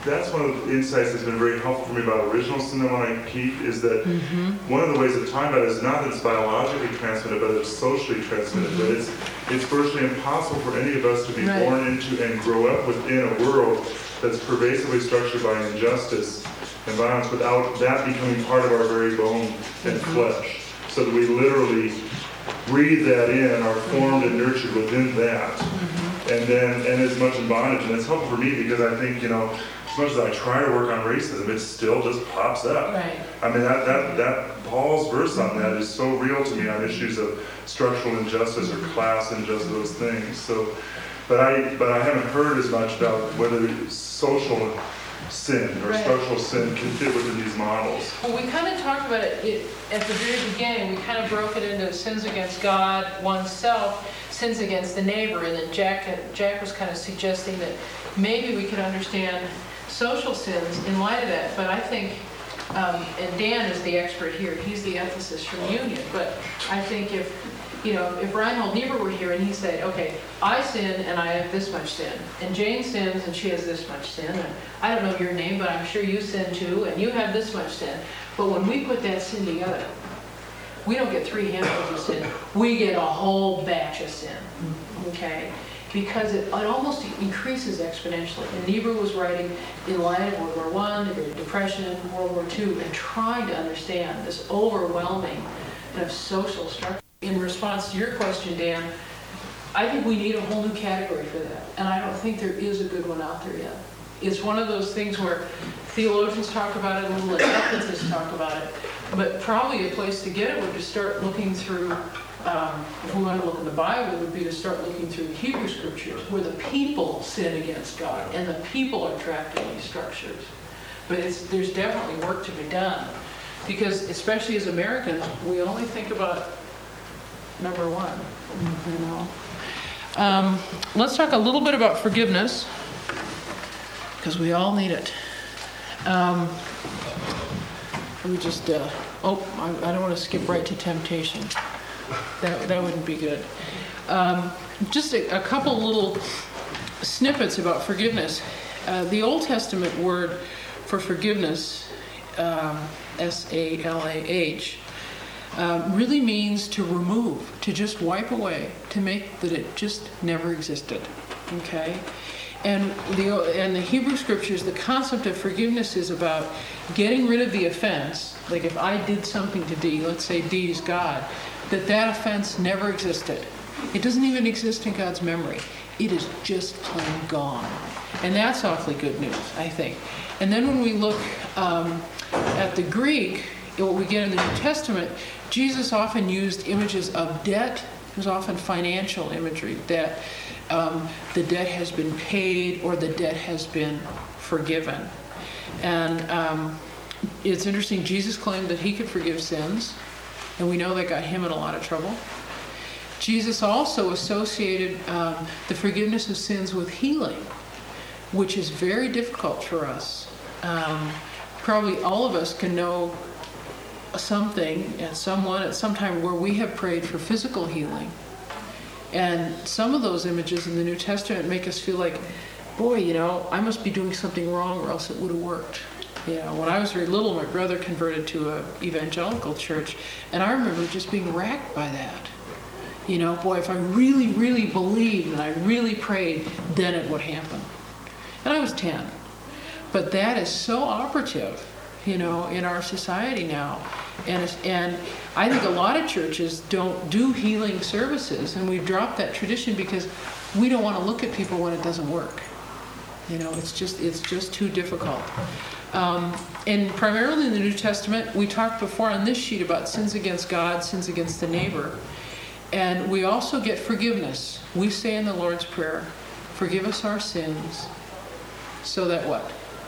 that's one of the insights that's been very helpful for me about original sin I want to keep, is that Mm-hmm. one of the ways of talking about it is not that it's biologically transmitted, but it's socially transmitted. But it's it's virtually impossible for any of us to be Right. born into and grow up within a world that's pervasively structured by injustice and violence without that becoming part of our very bone and flesh. So that we literally breathe that in, are formed and nurtured within that. And then, and as much in bondage, and it's helpful for me because I think, you know, as much as I try to work on racism, it still just pops up. Right. I mean, that, that, that Paul's verse on that is so real to me on issues of structural injustice or class injustice, those things. So, but I, but I haven't heard as much about whether social sin or Right. structural sin can fit within these models. Well, we kind of talked about it, it at the very beginning. We kind of broke it into sins against God, oneself, sins against the neighbor, and then Jack had, Jack was kind of suggesting that maybe we could understand social sins in light of that. But I think, um, and Dan is the expert here. He's the ethicist from Union. But I think if you know, if Reinhold Niebuhr were here and he said, okay, I sin and I have this much sin, and Jane sins and she has this much sin, and I don't know your name, but I'm sure you sin too, and you have this much sin. But when we put that sin together, we don't get three handfuls of sin. We get a whole batch of sin, okay? Because it, it almost increases exponentially. And Niebuhr was writing in light of World War One, the Great Depression, World War Two, and trying to understand this overwhelming kind of social structure. In response to your question, Dan, I think we need a whole new category for that. And I don't think there is a good one out there yet. It's one of those things where theologians talk about it a little, and ethicists talk about it. But probably a place to get it would be to start looking through, um, if we want to look in the Bible, it would be to start looking through the Hebrew Scriptures, where the people sin against God, and the people are trapped in these structures. But it's, there's definitely work to be done. Because especially as Americans, we only think about number one, you know. Um, let's talk a little bit about forgiveness, because we all need it. Um, let me just, uh, oh, I, I don't want to skip right to temptation. That, that wouldn't be good. Um, just a, a couple little snippets about forgiveness. Uh, the Old Testament word for forgiveness, um, S A L A H, Um, really means to remove, to just wipe away, to make that it just never existed, okay? And the, and the Hebrew Scriptures, the concept of forgiveness is about getting rid of the offense. Like if I did something to D, let's say D is God, that that offense never existed. It doesn't even exist in God's memory. It is just plain gone. And that's awfully good news, I think. And then when we look um, at the Greek, what we get in the New Testament, Jesus often used images of debt. It was often financial imagery, that um, the debt has been paid or the debt has been forgiven. And um, it's interesting, Jesus claimed that he could forgive sins, and we know that got him in a lot of trouble. Jesus also associated um, the forgiveness of sins with healing, which is very difficult for us. Um, probably all of us can know something and someone at some time where we have prayed for physical healing. And some of those images in the New Testament make us feel like, boy, you know, I must be doing something wrong or else it would have worked. You know, when I was very little, my brother converted to a evangelical church, and I remember just being racked by that. You know, boy, if I really, really believed and I really prayed, then it would happen. And I was ten. But that is so operative, you know, in our society now. And, it's, and I think a lot of churches don't do healing services, and we've dropped that tradition because we don't want to look at people when it doesn't work. You know, it's just, it's just too difficult. Um, and primarily in the New Testament, we talked before on this sheet about sins against God, sins against the neighbor. And we also get forgiveness. We say in the Lord's Prayer, forgive us our sins, so that what?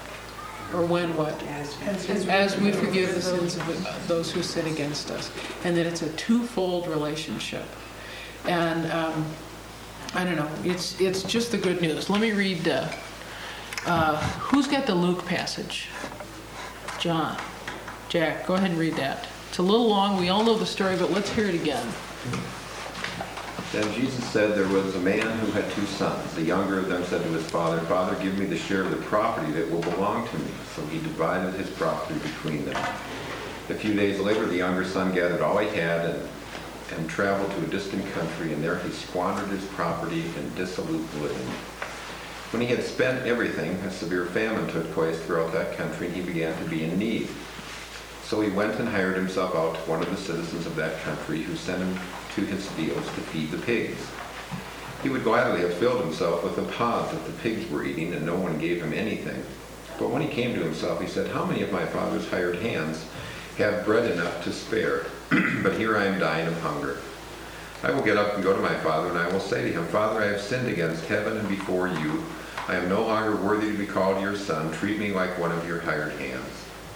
Or when what? As, As we forgive the sins of those who sin against us. And that it's a twofold relationship. And um, I don't know, it's it's just the good news. Let me read, uh, uh, who's got the Luke passage? John. Jack, go ahead and read that. It's a little long, we all know the story, but let's hear it again. Then Jesus said there was a man who had two sons. The younger of them said to his father, Father, give me the share of the property that will belong to me. So he divided his property between them. A few days later, the younger son gathered all he had and, and traveled to a distant country, and there he squandered his property in dissolute living. When he had spent everything, a severe famine took place throughout that country, and he began to be in need. So he went and hired himself out to one of the citizens of that country, who sent him to his fields to feed the pigs. He would gladly have filled himself with the pods that the pigs were eating, and no one gave him anything. But when he came to himself, he said, How many of my father's hired hands have bread enough to spare? But here I am dying of hunger. I will get up and go to my father, and I will say to him, Father, I have sinned against heaven and before you. I am no longer worthy to be called your son. Treat me like one of your hired hands.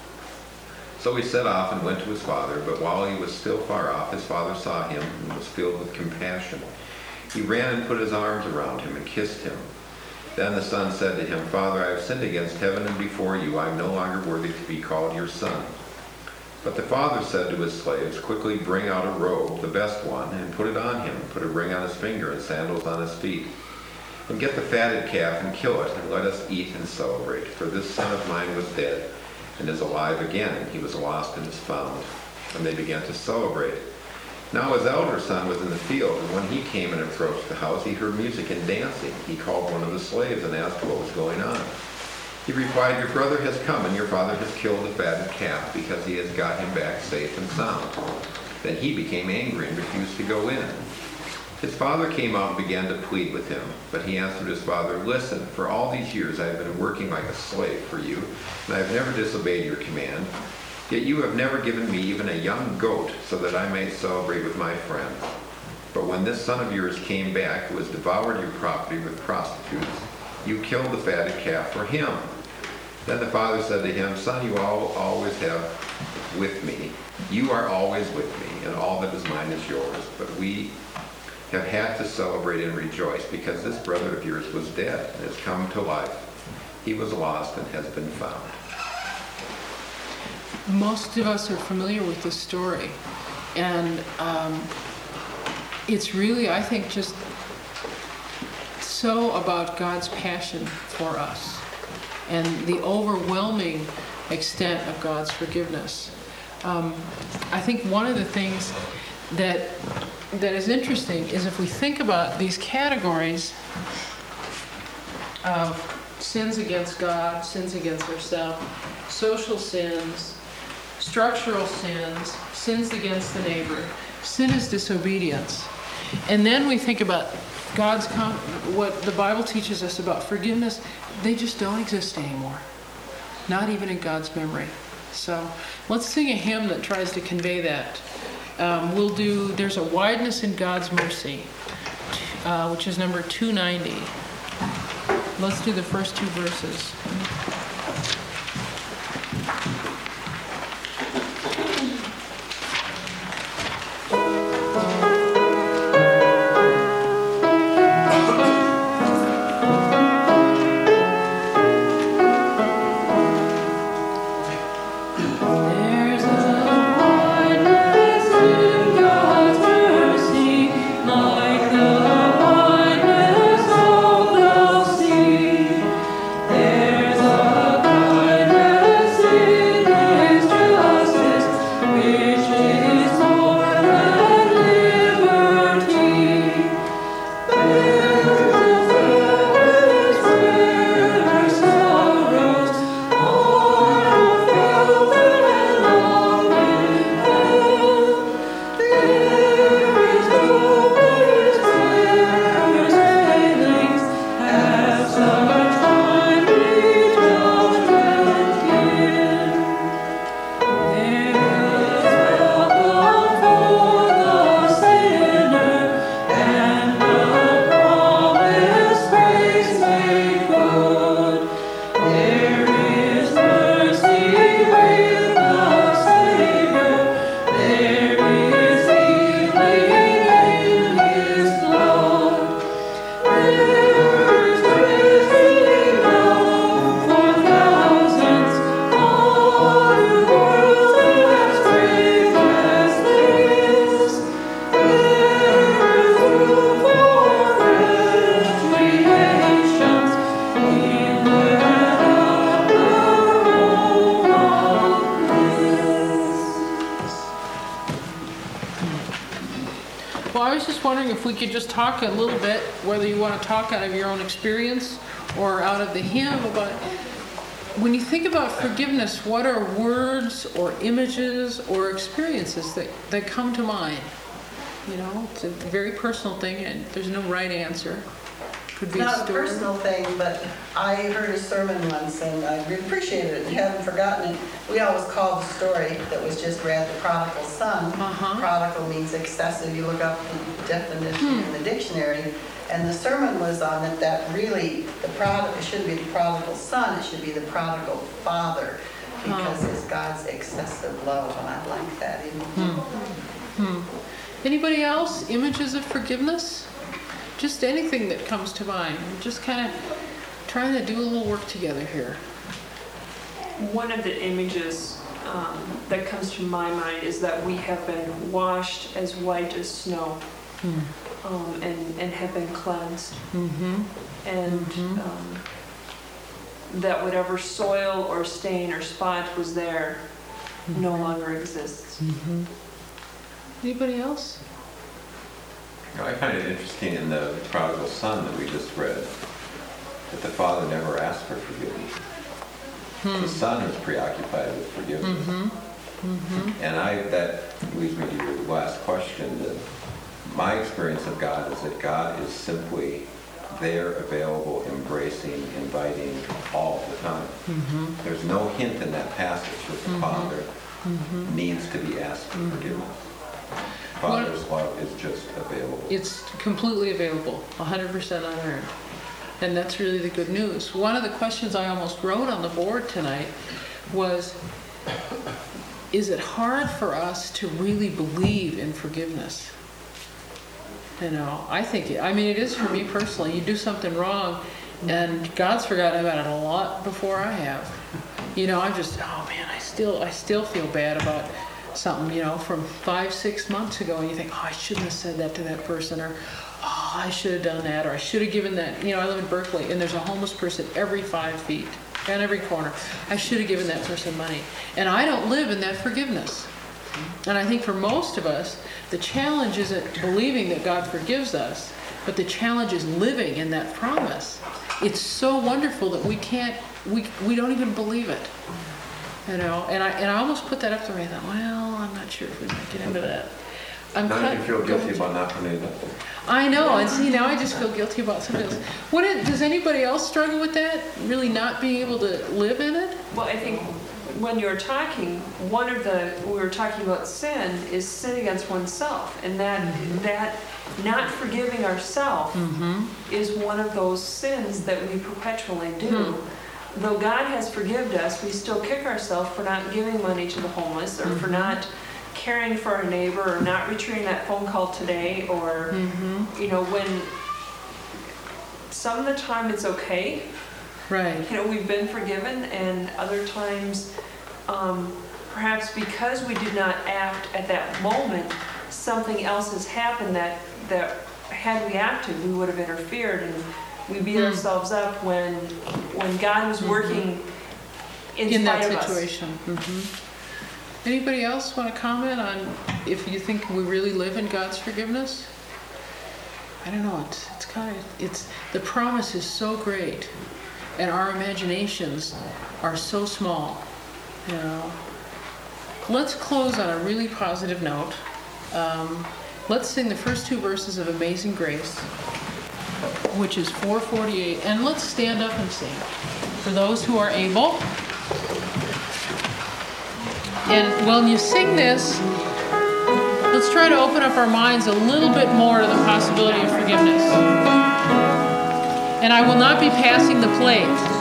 So he set off and went to his father, but while he was still far off, his father saw him and was filled with compassion. He ran and put his arms around him and kissed him. Then the son said to him, Father, I have sinned against heaven and before you. I am no longer worthy to be called your son. But the father said to his slaves, Quickly bring out a robe, the best one, and put it on him. Put a ring on his finger and sandals on his feet. And get the fatted calf and kill it, and let us eat and celebrate. For this son of mine was dead and is alive again, and he was lost and is found. And they began to celebrate. Now his elder son was in the field, and when he came and approached the house, he heard music and dancing. He called one of the slaves and asked what was going on. He replied, Your brother has come, and your father has killed the fatted calf, because he has got him back safe and sound. Then he became angry and refused to go in. His father came out and began to plead with him, but he answered his father, Listen, for all these years I have been working like a slave for you, and I have never disobeyed your command. Yet you have never given me even a young goat so that I may celebrate with my friends. But when this son of yours came back, who has devoured your property with prostitutes, you killed the fatted calf for him. Then the father said to him, Son, you all always have with me. You are always with me, and all that is mine is yours. But we have had to celebrate and rejoice, because this brother of yours was dead and has come to life. He was lost and has been found. Most of us are familiar with this story, and um, it's really, I think, just so about God's passion for us and the overwhelming extent of God's forgiveness. Um, I think one of the things that that is interesting is if we think about these categories of sins against God, sins against ourselves, social sins, structural sins, sins against the neighbor. Sin is disobedience. And then we think about God's, com- what the Bible teaches us about forgiveness, they just don't exist anymore. Not even in God's memory. So let's sing a hymn that tries to convey that. Um, we'll do There's a Wideness in God's Mercy, uh, which is number two ninety. Let's do the first two verses. Thank you. I was just wondering if we could just talk a little bit, whether you want to talk out of your own experience or out of the hymn, about when you think about forgiveness, what are words or images or experiences that, that come to mind? You know, it's a very personal thing, and there's no right answer. Could be a Not a story. personal thing, but I heard a sermon once, and I appreciated it and haven't forgotten it. We always call the story that was just read the prodigal son. Uh-huh. Prodigal means excessive. You look up the definition Hmm. in the dictionary, and the sermon was on it that really the prodigal, it shouldn't be the prodigal son, it should be the prodigal father, because Oh. it's God's excessive love, and I like that. Hmm. Hmm. Anybody else? Images of forgiveness? Just anything that comes to mind. We're just kind of trying to do a little work together here. One of the images um, that comes to my mind is that we have been washed as white as snow, Hmm. um, and, and have been cleansed. Mm-hmm. And Mhm. um, that whatever soil or stain or spot was there no longer exists. Mm-hmm. Anybody else? You know, I find it interesting in the prodigal son that we just read, that the father never asked for forgiveness. Hmm. The son was preoccupied with forgiveness. Mm-hmm. Mm-hmm. And I, that leads me to your last question, that my experience of God is that God is simply there, available, embracing, inviting all the time. Mm-hmm. There's no hint in that passage that the Mhm. Father Mm-hmm. needs to be asked for Mhm. forgiveness. Father's love is just available. It's completely available, one hundred percent unearned. And that's really the good news. One of the questions I almost wrote on the board tonight was, is it hard for us to really believe in forgiveness? You know, I think, it, I mean, it is for me personally. You do something wrong, and God's forgotten about it a lot before I have. You know, I'm just, oh man, I still, I still feel bad about something, you know, from five, six months ago, and you think, oh, I shouldn't have said that to that person, or oh, I should have done that, or I should have given that. You know, I live in Berkeley, and there's a homeless person every five feet, on every corner. I should have given that person money. And I don't live in that forgiveness. And I think for most of us, the challenge isn't believing that God forgives us, but the challenge is living in that promise. It's so wonderful that we can't, we we don't even believe it. You know, and I and I almost put that up there. I thought, well, I'm not sure if we might get into that. I'm Now cut- you feel guilty about not putting it up there. I know, and see, now I just feel guilty about something else. What is, does anybody else struggle with that? Really not being able to live in it? Well, I think when you're talking, one of the, we were talking about sin, is sin against oneself. And that, Mm-hmm. that not forgiving ourselves Mm-hmm. is one of those sins that we perpetually do. Hmm. Though God has forgiven us, we still kick ourselves for not giving money to the homeless, or Mm-hmm. for not caring for a neighbor, or not returning that phone call today, or, Mm-hmm. you know, when some of the time it's okay. Right. You know, we've been forgiven, and other times, um, perhaps because we did not act at that moment, something else has happened that, that had we acted, we would have interfered, and we beat Hmm. ourselves up when, when God was working in, In spite that of us. situation. Mm-hmm. Anybody else want to comment on if you think we really live in God's forgiveness? I don't know. It's, it's kind of, it's, the promise is so great, and our imaginations are so small. You know. Let's close on a really positive note. Um, let's sing the first two verses of Amazing Grace, which is four forty-eight, and let's stand up and sing for those who are able. And when you sing this, let's try to open up our minds a little bit more to the possibility of forgiveness. And I will not be passing the plate.